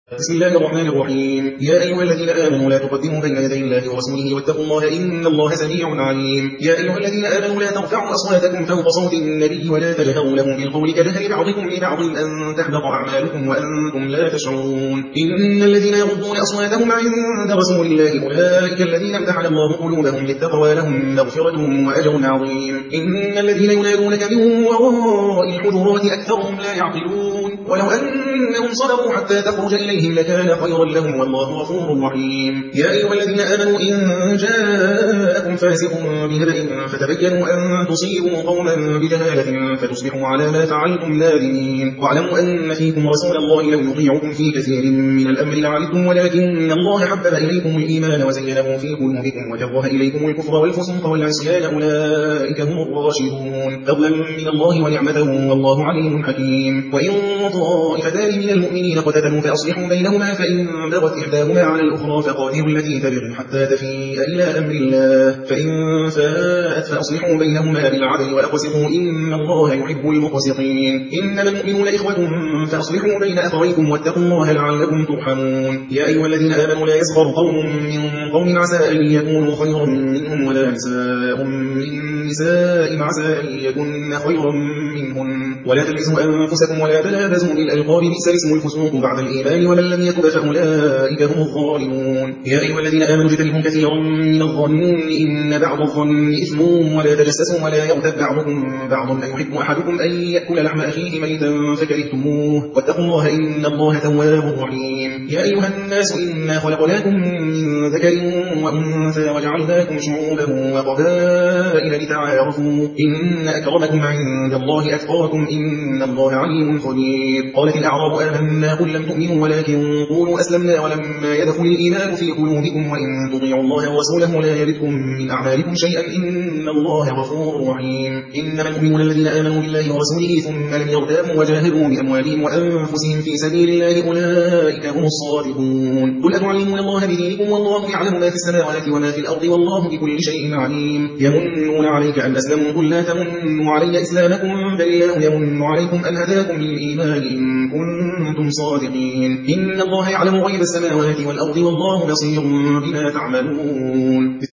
بسم الله الرحمن الرحيم. يا أيها الذين آمنوا لا تقدموا بين يدي الله ورسوله واتقوا الله إن الله سميع عليم. يا أيها الذين آمنوا لا ترفعوا أصواتكم فوق صوت النبي ولا تجهروا له بالقول كجهر بعضكم لبعض أن تحبط أعمالكم وأنتم لا تشعرون. إن الذين يغضون أصواتهم عند رسول الله أولئك الذين امتحن الله قلوبهم للتقوى لهم مغفرة وأجر عظيم. إن الذين ينادونك من وراء الحجرات أكثرهم لا يعقلون. ولو أنهم صبروا حتى تخرج إليهم لكان خيرا لهم والله غفور رحيم. يا أيها الذين آمنوا إن جاءكم فاسق بنبأ فتبينوا أن تصيبوا قوما بجهالة فتصبحوا على ما فعلتم نادمين. واعلموا أن فيكم رسول الله لو يطيعكم في كثير من الأمر لعنتم ولكن الله حبب إليكم الإيمان وزينه في قلوبكم وكره إليكم الكفر والفسوق والعصيان أولئك هم الراشدون فضلا من الله ونعمته والله عليم حكيم. وإن طائفتان من المؤمنين اقتتلوا فأصلحوا بينهما فإن بغت إحداهما على الأخرى فقاتلوا التي تبغي حتى تفيء إلى أمر الله فإن فاءت فأصلحوا بينهما بالعدل وأقسطوا إن الله يحب المقسطين. إنما المؤمنون إخوة فأصلحوا بين أخويكم واتقوا الله لعلكم ترحمون. يا أيها الذين آمنوا لا يسخر قوم من قوم عسى أن يكونوا خيرا منهم ولا نساء من نساء عسى أن يكن خيرا منهن ولا تلبسوا أنفسكم ولا تنابزوا بالألقاب بئس الاسم الفسوق بعد الإيمان ومن لم يتب فأولئك هم الظالمون. يا أيها الذين آمنوا اجتنبوا كثيرا من الظن إن بعض الظن إثم ولا تجسسوا ولا يغتب بعضكم بعضا أيحب أحدكم أن يأكل لحم أخيه ميتا فكرهتموه واتقوا الله إن الله تواب رحيم. يا أيها الناس إنا خلقناكم من ذكر وأنثى وجعلناكم شعوبا وقبائل لتعارفوا إن أكرمكم عند الله أتقاكم إن الله عليم خبير. قالت الأعراب آمنا قل لم تؤمنوا ولكن قولوا أسلمنا ولما يدخل الإيمان في قلوبكم وإن تطيعوا الله ورسوله لا يلدكم من أعمالكم شيئا إن الله غفور رحيم. إنما المؤمنون الذين آمنوا بالله ورسوله ثم لم يرتابوا وجاهدوا بأموالهم وأنفسهم في سبيل الله أولئك هم الصادقون. قل أتعلمون الله بدينكم والله يعلم ما في السماوات وما في الأرض والله بكل شيء عليم. يمنون عليك أن أسلموا قل لا تمنوا علي إسلامكم بل الله يمن عليكم أن هداكم للإيمان إن كنتم صادقين. إن الله يعلم غيب السماوات والأرض والله بصير بما تعملون.